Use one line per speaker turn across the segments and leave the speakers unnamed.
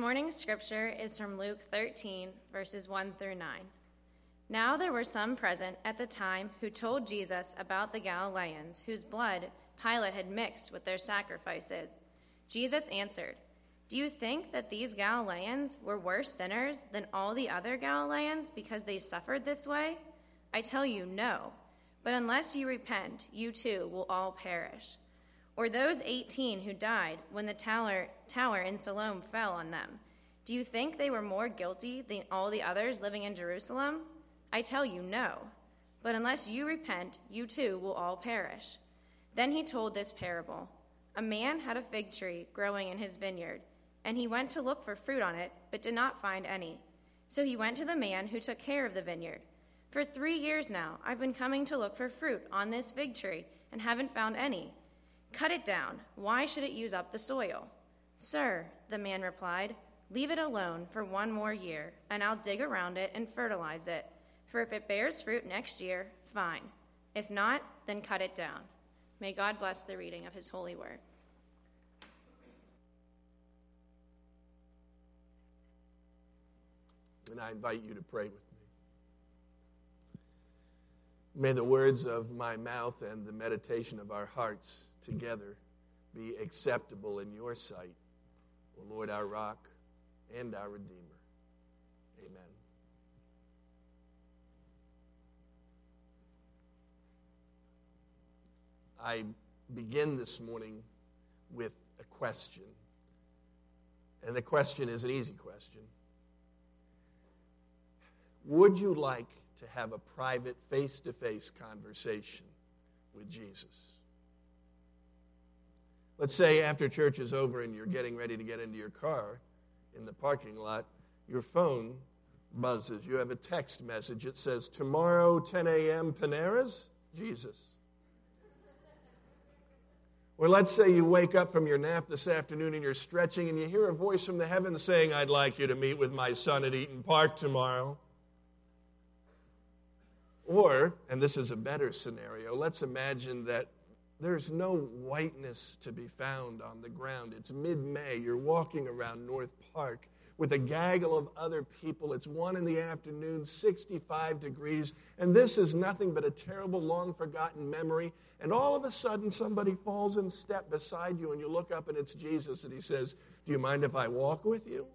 morning's scripture is from Luke 13, verses 1 through 9. Now there were some present at the time who told Jesus about the Galileans, whose blood Pilate had mixed with their sacrifices. Jesus answered, "Do you think that these Galileans were worse sinners than all the other Galileans because they suffered this way? I tell you, no. But unless you repent, you too will all perish. Or those 18 who died when the tower in Siloam fell on them. Do you think they were more guilty than all the others living in Jerusalem? I tell you, no. But unless you repent, you too will all perish." Then he told this parable. A man had a fig tree growing in his vineyard, and he went to look for fruit on it, but did not find any. So he went to the man who took care of the vineyard. "For 3 years now, I've been coming to look for fruit on this fig tree, and haven't found any. Cut it down. Why should it use up the soil?" "Sir," the man replied, "leave it alone for 1 more year, and I'll dig around it and fertilize it. For if it bears fruit next year, fine. If not, then cut it down." May God bless the reading of his holy word.
And I invite you to pray with me. May the words of my mouth and the meditation of our hearts together be acceptable in your sight, O Lord, our rock and our Redeemer. Amen. I begin this morning with a question. And the question is an easy question. Would you like to have a private, face-to-face conversation with Jesus? Let's say after church is over and you're getting ready to get into your car in the parking lot, your phone buzzes. You have a text message. It says, "Tomorrow, 10 a.m., Panera's, Jesus." Or let's say you wake up from your nap this afternoon and you're stretching and you hear a voice from the heavens saying, "I'd like you to meet with my son at Eaton Park tomorrow." Or, and this is a better scenario, let's imagine that there's no whiteness to be found on the ground. It's mid-May. You're walking around North Park with a gaggle of other people. It's 1 p.m, 65 degrees, and this is nothing but a terrible, long-forgotten memory. And all of a sudden, somebody falls in step beside you, and you look up, and it's Jesus, and he says, "Do you mind if I walk with you?"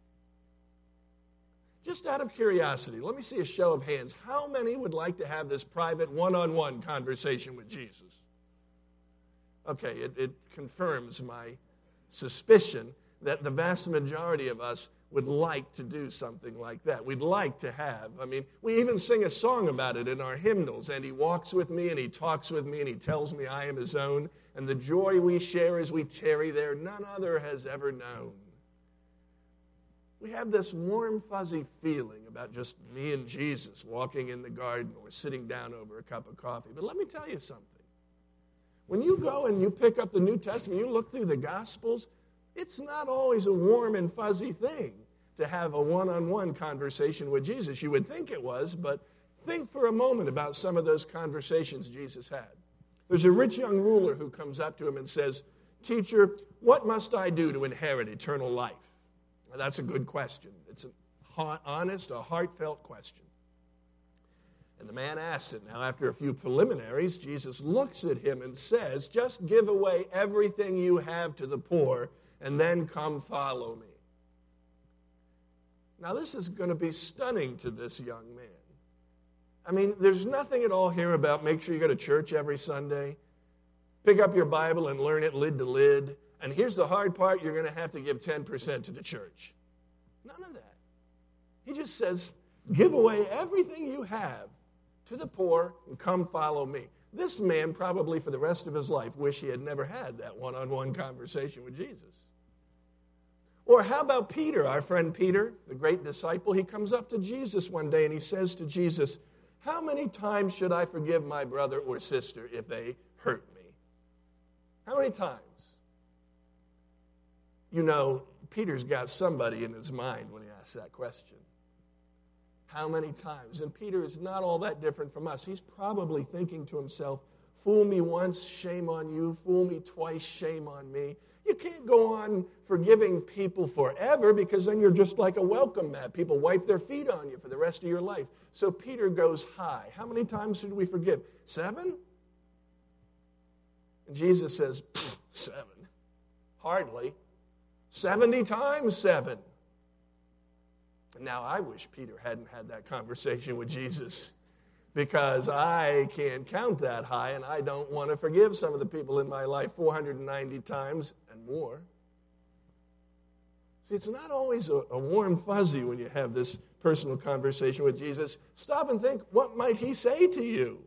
Just out of curiosity, let me see a show of hands. How many would like to have this private, one-on-one conversation with Jesus? Okay, it confirms my suspicion that the vast majority of us would like to do something like that. We'd like to have. We even sing a song about it in our hymnals. "And he walks with me, and he talks with me, and he tells me I am his own. And the joy we share as we tarry there, none other has ever known." We have this warm, fuzzy feeling about just me and Jesus walking in the garden or sitting down over a cup of coffee. But let me tell you something. When you go and you pick up the New Testament, you look through the Gospels, it's not always a warm and fuzzy thing to have a one-on-one conversation with Jesus. You would think it was, but think for a moment about some of those conversations Jesus had. There's a rich young ruler who comes up to him and says, "Teacher, what must I do to inherit eternal life?" Now, that's a good question. It's an honest, a heartfelt question. And the man asks it. Now, after a few preliminaries, Jesus looks at him and says, "Just give away everything you have to the poor, and then come follow me." Now, this is going to be stunning to this young man. There's nothing at all here about make sure you go to church every Sunday, pick up your Bible and learn it lid to lid, and here's the hard part, you're going to have to give 10% to the church. None of that. He just says, give away everything you have to the poor and come follow me. This man probably for the rest of his life wished he had never had that one-on-one conversation with Jesus. Or how about Peter, our friend Peter, the great disciple? He comes up to Jesus one day and he says to Jesus, "How many times should I forgive my brother or sister if they hurt me?" How many times? Peter's got somebody in his mind when he asks that question. How many times? And Peter is not all that different from us. He's probably thinking to himself, fool me once, shame on you. Fool me twice, shame on me. You can't go on forgiving people forever because then you're just like a welcome mat. People wipe their feet on you for the rest of your life. So Peter goes high. How many times should we forgive? 7? And Jesus says, 7. Hardly. 70 times 7. And now I wish Peter hadn't had that conversation with Jesus, because I can't count that high, and I don't want to forgive some of the people in my life 490 times and more. See, it's not always a warm fuzzy when you have this personal conversation with Jesus. Stop and think, what might he say to you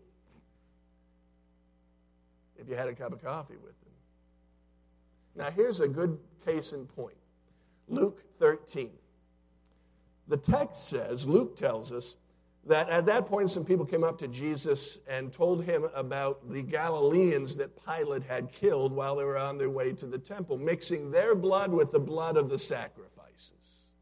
if you had a cup of coffee with him? Now, here's a good case in point. Luke 13. The text says, Luke tells us, that at that point some people came up to Jesus and told him about the Galileans that Pilate had killed while they were on their way to the temple, mixing their blood with the blood of the sacrifices.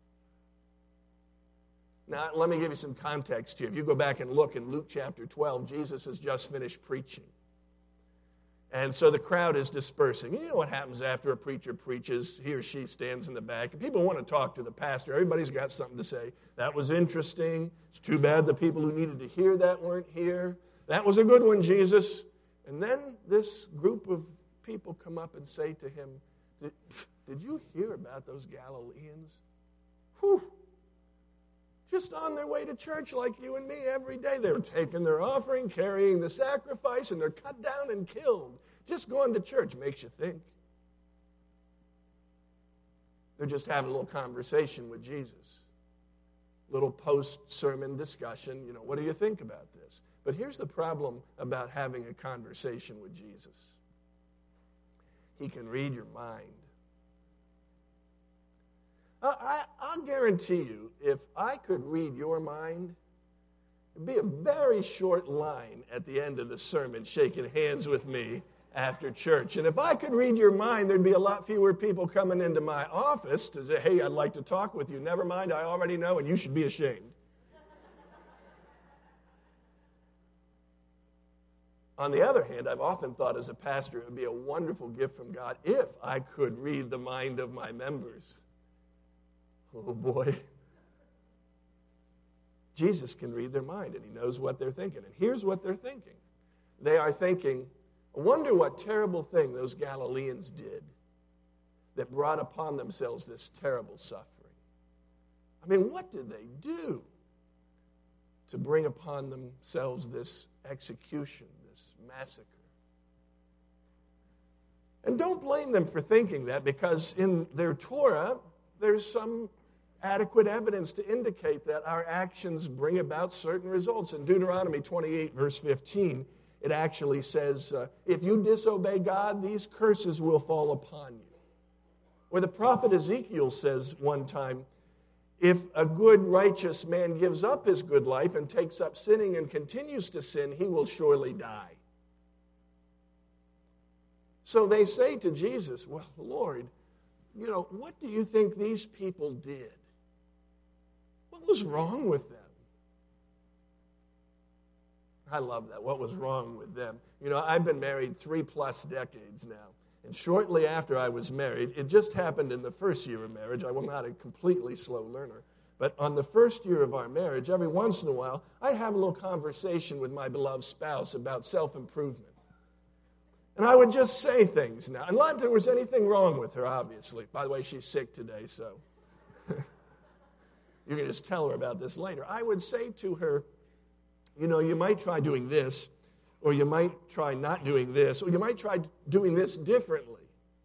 Now, let me give you some context here. If you go back and look in Luke chapter 12, Jesus has just finished preaching. And so the crowd is dispersing. You know what happens after a preacher preaches? He or she stands in the back, and people want to talk to the pastor. Everybody's got something to say. That was interesting. It's too bad the people who needed to hear that weren't here. That was a good one, Jesus. And then this group of people come up and say to him, did you hear about those Galileans? Whew. Just on their way to church like you and me every day. They were taking their offering, carrying the sacrifice, and they're cut down and killed. Just going to church makes you think. They're just having a little conversation with Jesus. Little post-sermon discussion. You know, what do you think about this? But here's the problem about having a conversation with Jesus. He can read your mind. I'll guarantee you, if I could read your mind, it'd be a very short line at the end of the sermon shaking hands with me after church. And if I could read your mind, there'd be a lot fewer people coming into my office to say, hey, I'd like to talk with you. Never mind, I already know, and you should be ashamed. On the other hand, I've often thought as a pastor it would be a wonderful gift from God if I could read the mind of my members. Oh, boy. Jesus can read their mind, and he knows what they're thinking. And here's what they're thinking. They are thinking, I wonder what terrible thing those Galileans did that brought upon themselves this terrible suffering. I mean, what did they do to bring upon themselves this execution, this massacre? And don't blame them for thinking that, because in their Torah, there's some adequate evidence to indicate that our actions bring about certain results. In Deuteronomy 28, verse 15, it actually says, if you disobey God, these curses will fall upon you. Or the prophet Ezekiel says one time, if a good, righteous man gives up his good life and takes up sinning and continues to sin, he will surely die. So they say to Jesus, well, Lord, you know, what do you think these people did? What was wrong with them? I love that. What was wrong with them? You know, I've been married 3+ decades now. And shortly after I was married, it just happened in the first year of marriage. I was not a completely slow learner. But on the first year of our marriage, every once in a while, I'd have a little conversation with my beloved spouse about self-improvement. And I would just say things now. And not that there was anything wrong with her, obviously. By the way, she's sick today, so you can just tell her about this later. I would say to her, you know, you might try doing this, or you might try not doing this, or you might try doing this differently.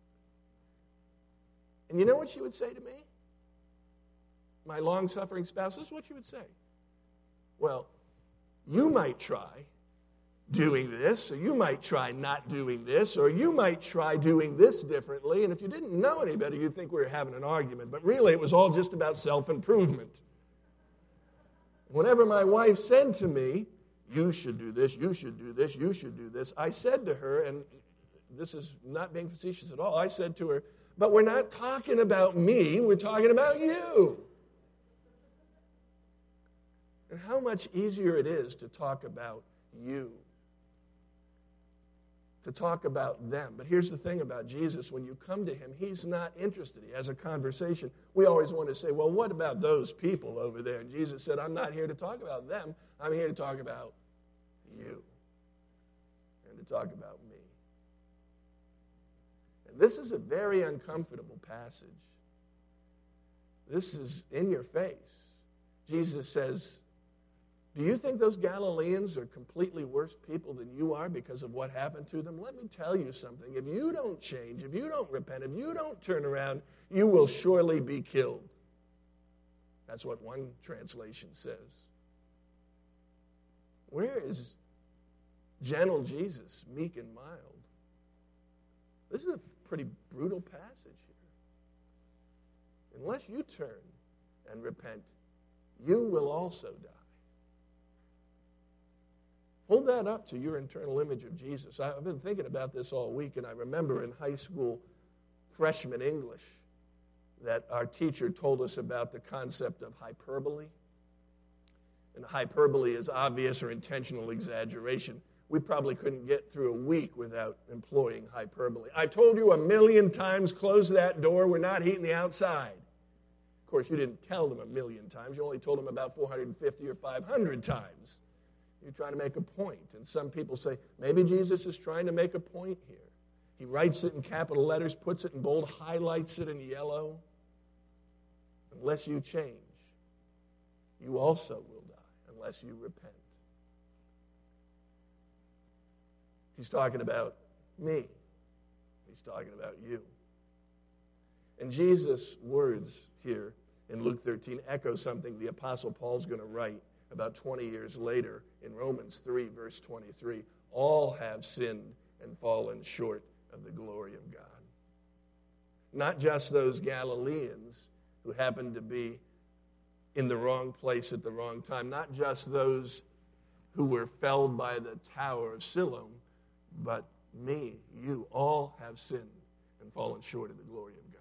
And you know what she would say to me? My long-suffering spouse, this is what she would say. Well, you might try doing this, or you might try not doing this, or you might try doing this differently. And if you didn't know any better, you'd think we were having an argument. But really, it was all just about self-improvement. Whenever my wife said to me, you should do this, you should do this, you should do this, I said to her, and this is not being facetious at all, I said to her, but we're not talking about me, we're talking about you. And how much easier it is to talk about you. to talk about them. But here's the thing about Jesus. When you come to him, he's not interested. He has a conversation. We always want to say, well, what about those people over there? And Jesus said, I'm not here to talk about them. I'm here to talk about you and to talk about me. And this is a very uncomfortable passage. This is in your face. Jesus says, do you think those Galileans are completely worse people than you are because of what happened to them? Let me tell you something. If you don't change, if you don't repent, if you don't turn around, you will surely be killed. That's what one translation says. Where is gentle Jesus, meek and mild? This is a pretty brutal passage here. Unless you turn and repent, you will also die. Hold that up to your internal image of Jesus. I've been thinking about this all week, and I remember in high school freshman English that our teacher told us about the concept of hyperbole. And hyperbole is obvious or intentional exaggeration. We probably couldn't get through a week without employing hyperbole. I told you 1,000,000 times, close that door, we're not heating the outside. Of course, you didn't tell them 1,000,000 times. You only told them about 450 or 500 times. You're trying to make a point. And some people say, maybe Jesus is trying to make a point here. He writes it in capital letters, puts it in bold, highlights it in yellow. Unless you change, you also will die, unless you repent. He's talking about me. He's talking about you. And Jesus' words here in Luke 13 echo something the Apostle Paul's going to write about 20 years later in Romans 3, verse 23. All have sinned and fallen short of the glory of God. Not just those Galileans who happened to be in the wrong place at the wrong time. Not just those who were felled by the Tower of Siloam, but me, you, all have sinned and fallen short of the glory of God.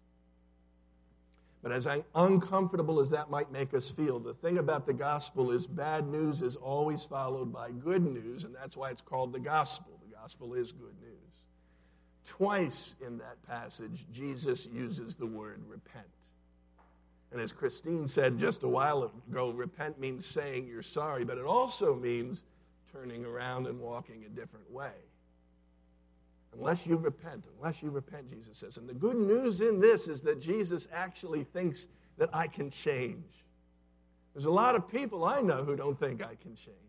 But as uncomfortable as that might make us feel, the thing about the gospel is bad news is always followed by good news, and that's why it's called the gospel. The gospel is good news. Twice in that passage, Jesus uses the word repent. And as Christine said just a while ago, repent means saying you're sorry, but it also means turning around and walking a different way. Unless you repent, Jesus says. And the good news in this is that Jesus actually thinks that I can change. There's a lot of people I know who don't think I can change.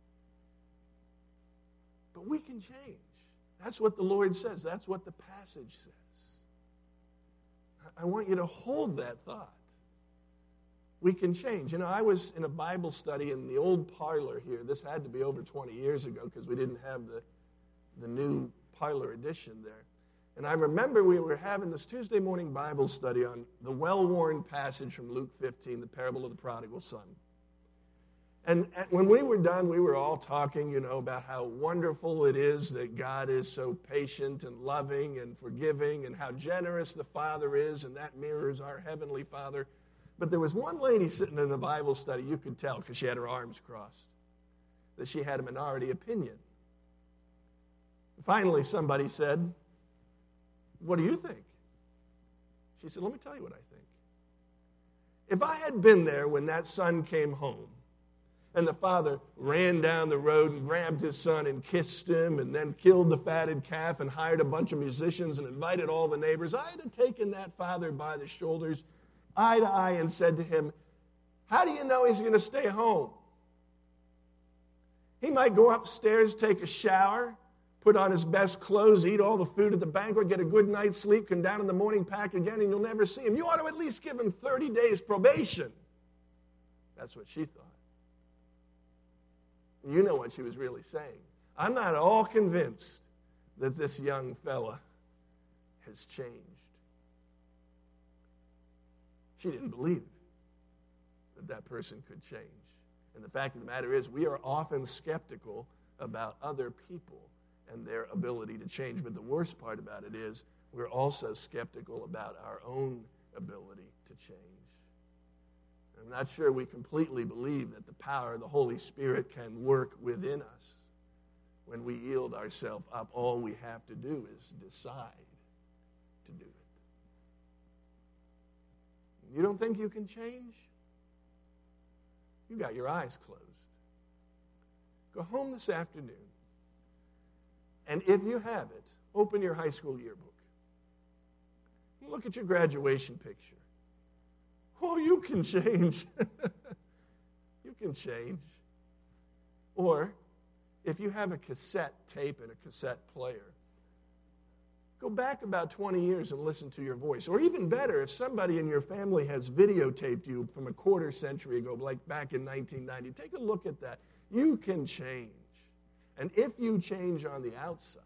But we can change. That's what the Lord says. That's what the passage says. I want you to hold that thought. We can change. You know, I was in a Bible study in the old parlor here. This had to be over 20 years ago because we didn't have the new parlor edition there. And I remember we were having this Tuesday morning Bible study on the well-worn passage from Luke 15, the parable of the prodigal son. And when we were done, we were all talking, about how wonderful it is that God is so patient and loving and forgiving and how generous the Father is, and that mirrors our Heavenly Father. But there was one lady sitting in the Bible study, you could tell because she had her arms crossed, that she had a minority opinion. Finally, somebody said, what do you think? She said, let me tell you what I think. If I had been there when that son came home, and the father ran down the road and grabbed his son and kissed him and then killed the fatted calf and hired a bunch of musicians and invited all the neighbors, I'd have taken that father by the shoulders, eye to eye, and said to him, how do you know he's going to stay home? He might go upstairs, take a shower, put on his best clothes, eat all the food at the banquet, get a good night's sleep, come down in the morning, pack again, and you'll never see him. You ought to at least give him 30 days probation. That's what she thought. And you know what she was really saying. I'm not at all convinced that this young fella has changed. She didn't believe that person could change. And the fact of the matter is, we are often skeptical about other people and their ability to change. But the worst part about it is we're also skeptical about our own ability to change. I'm not sure we completely believe that the power of the Holy Spirit can work within us. when we yield ourselves up, all we have to do is decide to do it. You don't think you can change? You got your eyes closed. Go home this afternoon, and if you have it, open your high school yearbook. Look at your graduation picture. Oh, you can change. You can change. Or, if you have a cassette tape and a cassette player, go back about 20 years and listen to your voice. Or even better, if somebody in your family has videotaped you from a quarter century ago, like back in 1990, take a look at that. You can change. And if you change on the outside,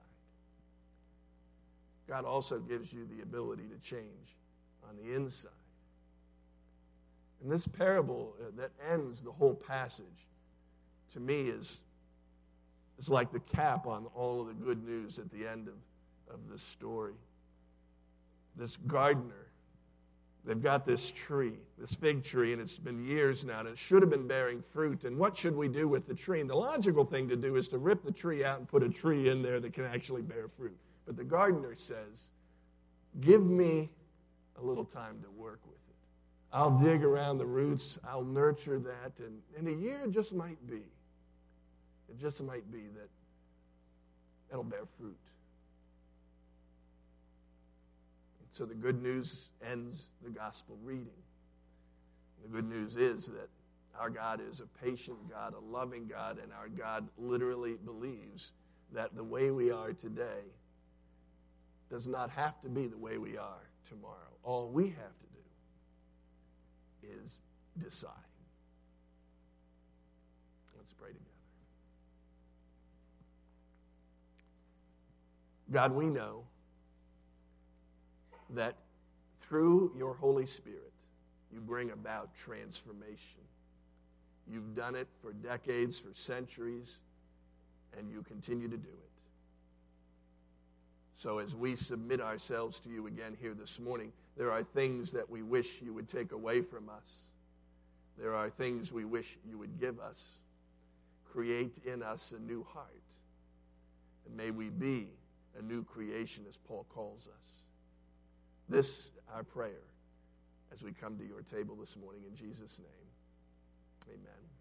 God also gives you the ability to change on the inside. And this parable that ends the whole passage, to me, is like the cap on all of the good news at the end of this story. This gardener, they've got this tree, this fig tree, and it's been years now, and it should have been bearing fruit. And what should we do with the tree? And the logical thing to do is to rip the tree out and put a tree in there that can actually bear fruit. But the gardener says, give me a little time to work with it. I'll dig around the roots, I'll nurture that, and in a year it just might be that it'll bear fruit. And so the good news ends the gospel reading. The good news is that our God is a patient God, a loving God, and our God literally believes that the way we are today does not have to be the way we are tomorrow. All we have to do is decide. Let's pray together. God, we know that through your Holy Spirit, you bring about transformation. You've done it for decades, for centuries, and you continue to do it. So as we submit ourselves to you again here this morning, there are things that we wish you would take away from us. There are things we wish you would give us. Create in us a new heart. And may we be a new creation, as Paul calls us. This, our prayer, as we come to your table this morning in Jesus' name. Amen.